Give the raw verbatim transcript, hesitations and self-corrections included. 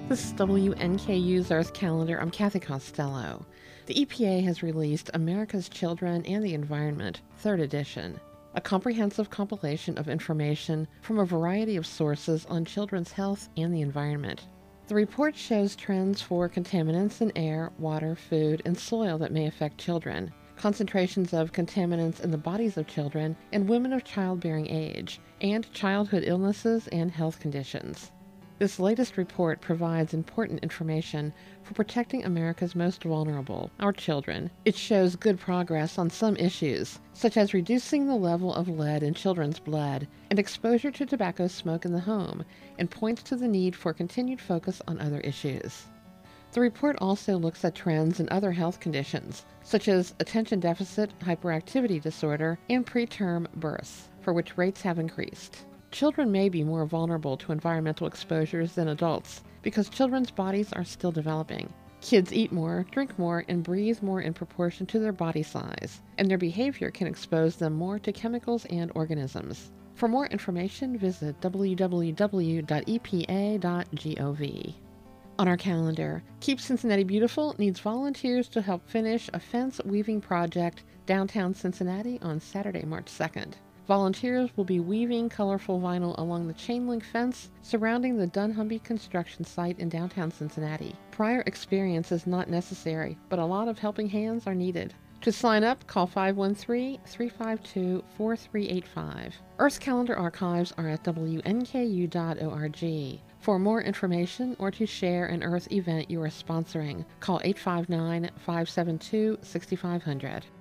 This is W N K U's Earth Calendar. I'm Kathy Costello. The E P A has released America's Children and the Environment, third edition, a comprehensive compilation of information from a variety of sources on children's health and the environment. The report shows trends for contaminants in air, water, food, and soil that may affect children, concentrations of contaminants in the bodies of children and women of childbearing age, and childhood illnesses and health conditions. This latest report provides important information for protecting America's most vulnerable, our children. It shows good progress on some issues, such as reducing the level of lead in children's blood and exposure to tobacco smoke in the home, and points to the need for continued focus on other issues. The report also looks at trends in other health conditions, such as attention deficit hyperactivity disorder and preterm births, for which rates have increased. Children may be more vulnerable to environmental exposures than adults because children's bodies are still developing. Kids eat more, drink more, and breathe more in proportion to their body size, and their behavior can expose them more to chemicals and organisms. For more information, visit w w w dot e p a dot gov. On our calendar, Keep Cincinnati Beautiful needs volunteers to help finish a fence weaving project downtown Cincinnati on Saturday, March second. Volunteers will be weaving colorful vinyl along the chain link fence surrounding the Dunnhumby construction site in downtown Cincinnati. Prior experience is not necessary, but a lot of helping hands are needed. To sign up, call five one three, three five two, four three eight five. Earth Calendar archives are at w n k u dot org. For more information or to share an Earth event you are sponsoring, call eight five nine, five seven two, six five zero zero.